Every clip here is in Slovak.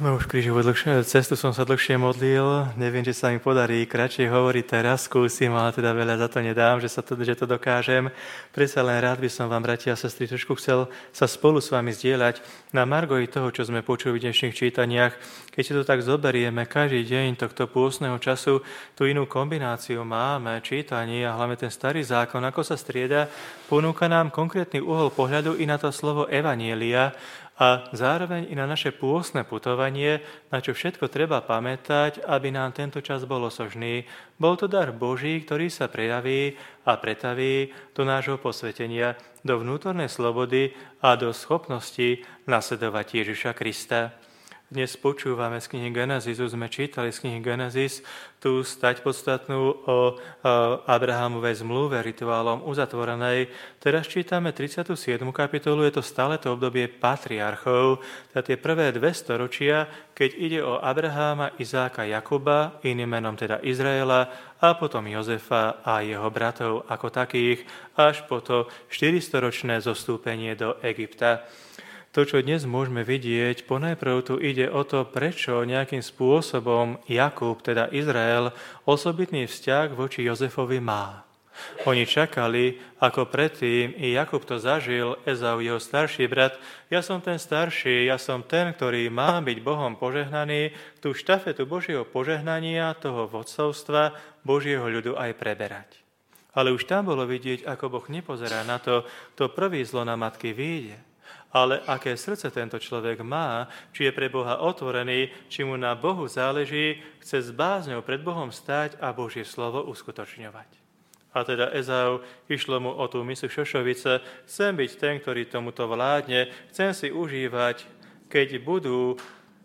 No už krížovú cestu som sa dlhšie modlil, neviem, či sa mi podarí kratšie hovoriť teraz, skúsim, ale teda veľa za to nedám, že to dokážem. Predsa len rád by som vám, bratia a sestry, trošku chcel sa spolu s vami zdieľať na margoji toho, čo sme počuli v dnešných čítaniach. Keď si to tak zoberieme, každý deň tohto pôstneho času tú inú kombináciu máme, čítanie a hlavne ten starý zákon, ako sa strieda, ponúka nám konkrétny uhol pohľadu i na to slovo evanielia, a zároveň i na naše pôstne putovanie, na čo všetko treba pamätať, aby nám tento čas bol osožný. Bol to dar Boží, ktorý sa prejaví a pretaví do nášho posvetenia, do vnútornej slobody a do schopnosti nasledovať Ježiša Krista. Dnes počúvame z knihy Genezisu, sme čítali z knihy Genesis tú stať podstatnú o Abrahamovej zmluve rituálom uzatvorenej. Teraz čítame 37. kapitolu, je to stále to obdobie patriarchov, teda tie prvé 2 storočia, keď ide o Abraháma, Izáka, Jakuba, iným menom teda Izraela, a potom Jozefa a jeho bratov ako takých, až po to 400-ročné zostúpenie do Egypta. To, čo dnes môžeme vidieť, ponajprv tu ide o to, prečo nejakým spôsobom Jakub, teda Izrael, osobitný vzťah voči Jozefovi má. Oni čakali, ako predtým, i Jakub to zažil, Ezau, jeho starší brat, ja som ten starší, ja som ten, ktorý má byť Bohom požehnaný, tú štafetu Božieho požehnania, toho vodcovstva Božieho ľudu aj preberať. Ale už tam bolo vidieť, ako Boh nepozerá na to prvý zlo na matky vyjde. Ale aké srdce tento človek má, či je pre Boha otvorený, či mu na Bohu záleží, chce s bázňou pred Bohom stáť a Božie slovo uskutočňovať. A teda Ezau, išlo mu o tú misu šošovice, chcem byť ten, ktorý tomuto vládne, chcem si užívať, keď budú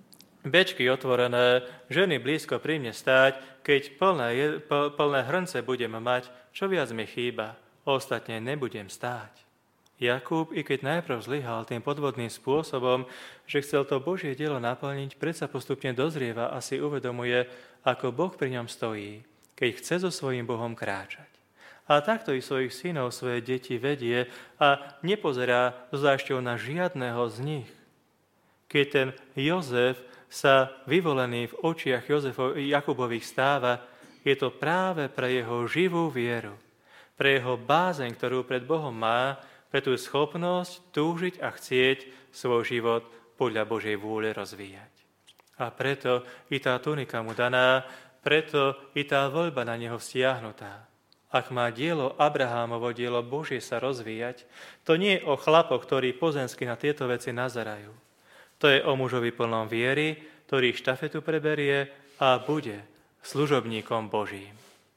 bečky otvorené, ženy blízko pri mne stáť, keď plné hrnce budem mať, čo viac mi chýba, ostatne nebudem stáť. Jakub, i keď najprv zlyhal tým podvodným spôsobom, že chcel to Božie dielo naplniť, predsa postupne dozrieva a si uvedomuje, ako Boh pri ňom stojí, keď chce so svojím Bohom kráčať. A takto i svojich synov, svoje deti vedie a nepozerá so zášťou na žiadneho z nich. Keď ten Jozef sa vyvolený v očiach Jakubových stáva, je to práve pre jeho živú vieru, pre jeho bázeň, ktorú pred Bohom má, pre tú schopnosť túžiť a chcieť svoj život podľa Božej vôle rozvíjať. A preto i tá tunika mu daná, preto i tá voľba na neho vztiahnutá. Ak má dielo Abrahámovo, dielo Božie sa rozvíjať, to nie je o chlapoch, ktorí pozemsky na tieto veci nazerajú. To je o mužovi plnom viery, ktorý štafetu preberie a bude služobníkom Božím.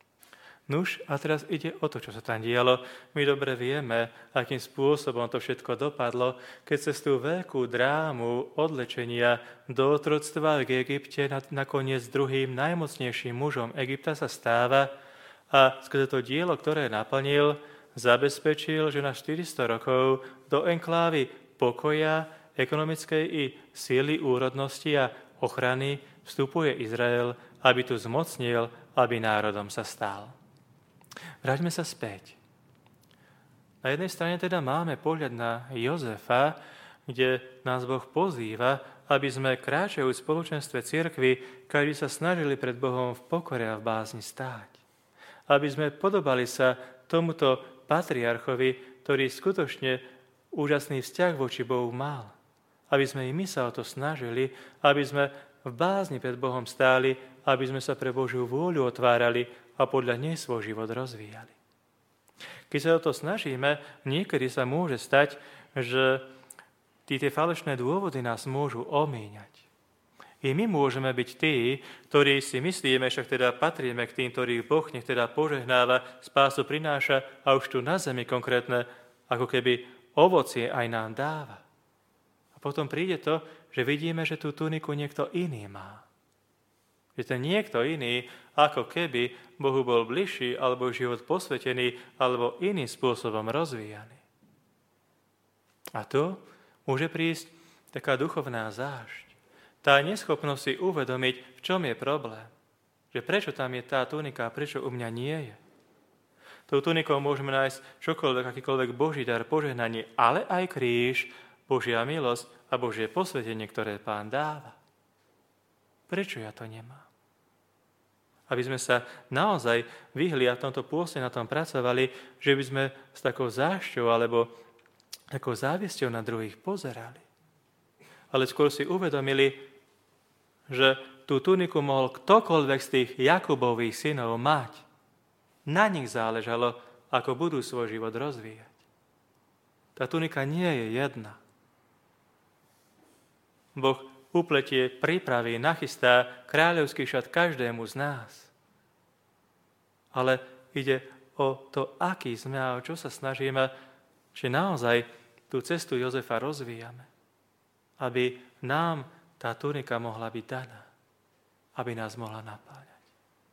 Nuž, a teraz ide o to, čo sa tam dialo. My dobre vieme, akým spôsobom to všetko dopadlo, keď cez tú veľkú drámu odlečenia do otroctva v Egypte nakoniec druhým najmocnejším mužom Egypta sa stáva a skrze to dielo, ktoré naplnil, zabezpečil, že na 400 rokov do enklávy pokoja, ekonomickej i síly úrodnosti a ochrany vstupuje Izrael, aby tu zmocnil, aby národom sa stal. Vráťme sa späť. Na jednej strane teda máme pohľad na Jozefa, kde nás Boh pozýva, aby sme kráčajú v spoločenstve cirkvi, každý sa snažili pred Bohom v pokore a v bázni stáť. Aby sme podobali sa tomuto patriarchovi, ktorý skutočne úžasný vzťah voči Bohu mal. Aby sme i my sa o to snažili, aby sme v bázni pred Bohom stáli, aby sme sa pre Božiu vôľu otvárali a podľa nej svoj život rozvíjali. Keď sa o to snažíme, niekedy sa môže stať, že tie falošné dôvody nás môžu omíňať. I my môžeme byť tí, ktorí si myslíme, však teda patríme k tým, ktorých Boh nech teda požehnáva, spásu prináša a už tu na zemi konkrétne, ako keby ovocie aj nám dáva. A potom príde to, že vidíme, že tú tuniku niekto iný má. Že ten niekto iný, ako keby Bohu bol bližší, alebo život posvetený, alebo iným spôsobom rozvíjaný. A tu môže prísť taká duchovná zášť. Tá neschopnosť si uvedomiť, v čom je problém. Že prečo tam je tá tunika a prečo u mňa nie je. Tou tunikou môžeme nájsť čokoľvek, akýkoľvek Boží dar, požehnanie, ale aj kríž, Božia milosť a Božie posvetenie, ktoré Pán dáva. Prečo ja to nemám? Aby sme sa naozaj vyhli a v tomto pôste na tom pracovali, že by sme s takou zášťou alebo takou závisťou na druhých pozerali. Ale skôr si uvedomili, že tú tuniku mohol ktokoľvek z tých Jakubových synov mať. Na nich záležalo, ako budú svoj život rozvíjať. Tá tunika nie je jedna. Boh upletie, pripraví, nachystá kráľovský šat každému z nás. Ale ide o to, aký sme a o čo sa snažíme, či naozaj tú cestu Jozefa rozvíjame. Aby nám tá tunika mohla byť daná. Aby nás mohla napáľať.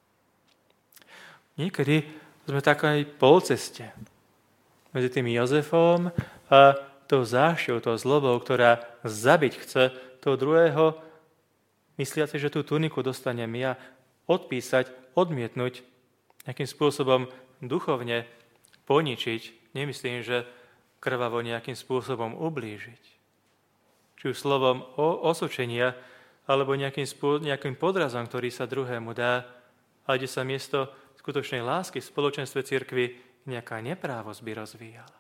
Niekedy sme takej polceste medzi tým Jozefom a tou zášťou, tou zlobou, ktorá zabiť chce toho druhého, mysliaci, že tú tuniku dostanem ja, odpísať, odmietnúť, nejakým spôsobom duchovne poničiť. Nemyslím, že krvavo nejakým spôsobom ublížiť. Či už slovom osočenia, alebo nejakým podrazom, ktorý sa druhému dá, a kde sa miesto skutočnej lásky v spoločenstve cirkvi nejaká neprávosť by rozvíjala.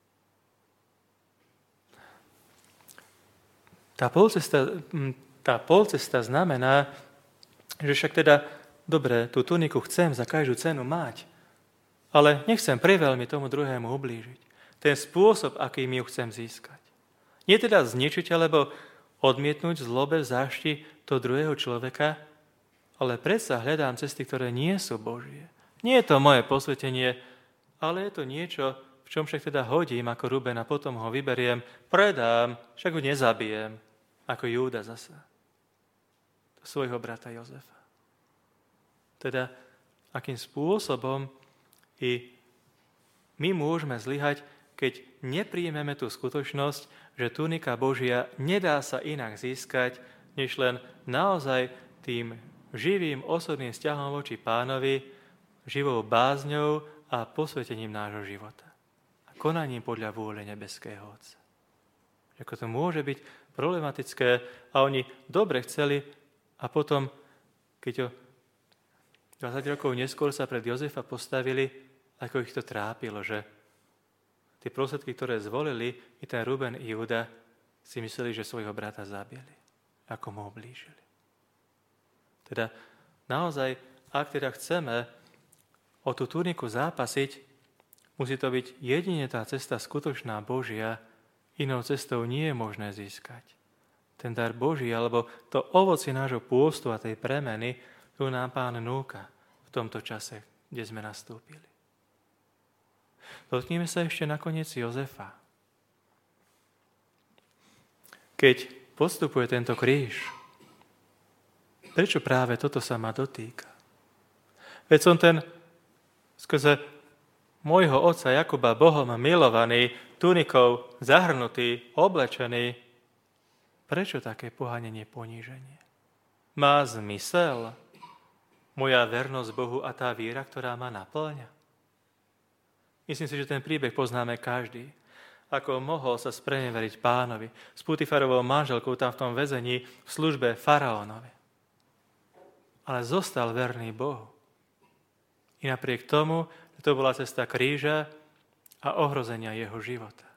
Tá polcesta znamená, že však teda, dobre, tú tuniku chcem za každú cenu mať, ale nechcem priveľmi tomu druhému ublížiť. Ten spôsob, akým ju chcem získať. Nie teda zničiť, alebo odmietnúť zlobe, zášti toho druhého človeka, ale predsa hľadám cesty, ktoré nie sú Božie. Nie je to moje posvetenie, ale je to niečo, v čom však teda hodím ako Ruben a potom ho vyberiem, predám, však ho nezabijem, ako Júda zasa. Svojho brata Jozefa. Teda, akým spôsobom i my môžeme zlyhať, keď nepríjmeme tú skutočnosť, že tunika Božia nedá sa inak získať, než len naozaj tým živým osobným vzťahom voči Pánovi, živou bázňou a posvetením nášho života. A konaním podľa vôle nebeského Otca. Ako to môže byť problematické a oni dobre chceli a potom, keď 20 rokov neskôr sa pred Jozefa postavili, ako ich to trápilo, že tie prostriedky, ktoré zvolili, i ten Ruben i Júda, si mysleli, že svojho brata zabili, ako mu ublížili. Teda naozaj, ak teda chceme o tú tuniku zápasiť, musí to byť jedine tá cesta skutočná Božia, inou cestou nie je možné získať. Ten dar Boží, alebo to ovocie nášho pôstu a tej premeny, ktorú nám Pán núka v tomto čase, kde sme nastúpili. Dotkneme sa ešte nakoniec Jozefa. Keď podstupuje tento kríž, prečo práve toto sa ma dotýka? Veď som ten skrze môjho otca Jakuba Bohom milovaný, tunikou zahrnutý, oblečený. Prečo také pohanenie, poníženie? Má zmysel moja vernosť Bohu a tá viera, ktorá ma naplňa? Myslím si, že ten príbeh poznáme každý. Ako mohol sa spreneveriť Pánovi s Putifarovou manželkou tam v tom väzení v službe faraónovi. Ale zostal verný Bohu. I napriek tomu, že to bola cesta kríža a ohrozenia jeho života.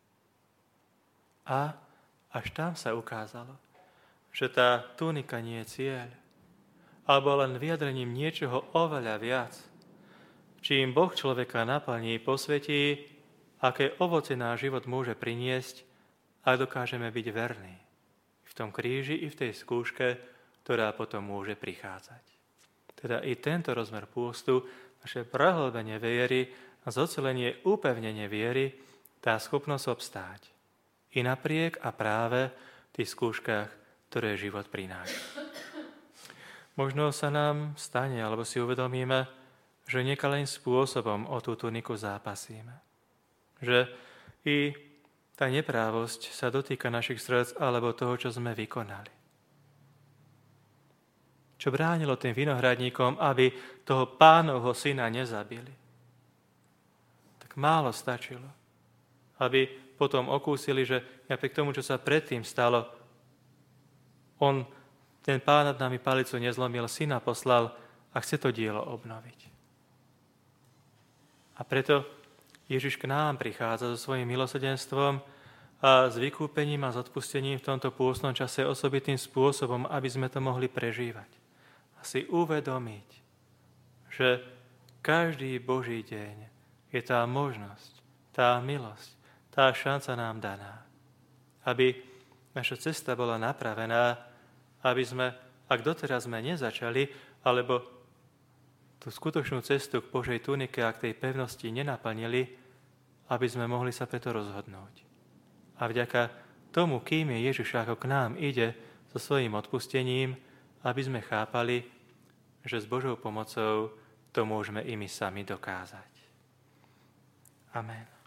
A až tam sa ukázalo, že tá tunika nie je cieľ, alebo len vyjadrením niečoho oveľa viac, čím Boh človeka naplní, posvetí, aké ovoce náš život môže priniesť, ak dokážeme byť verní v tom kríži i v tej skúške, ktorá potom môže prichádzať. Teda i tento rozmer pôstu, naše prehlbenie viery a zocelenie, upevnenie viery, tá schopnosť obstáť. I napriek a práve v tých skúškach, ktoré život prináša. Možno sa nám stane, alebo si uvedomíme, že nekalým spôsobom o tú tuniku zápasíme. Že i tá neprávosť sa dotýka našich srdc alebo toho, čo sme vykonali. Čo bránilo tým vinohradníkom, aby toho Pánovho syna nezabili. Tak málo stačilo, aby potom okúsili, že napriek tomu, čo sa predtým stalo, on ten Pán nad nami palicu nezlomil, Syna poslal a chce to dielo obnoviť. A preto Ježiš k nám prichádza so svojím milosrdenstvom a s vykúpením a s odpustením v tomto pôstnom čase osobitým spôsobom, aby sme to mohli prežívať. A si uvedomiť, že každý Boží deň je tá možnosť, tá milosť, tá šanca nám daná. Aby naša cesta bola napravená, aby sme, ak doteraz sme nezačali, alebo tú skutočnú cestu k Božej tunike a k tej pevnosti nenaplnili, aby sme mohli sa preto rozhodnúť. A vďaka tomu, kým je Ježiš, ako k nám ide so svojím odpustením, aby sme chápali, že s Božou pomocou to môžeme i my sami dokázať. Amen.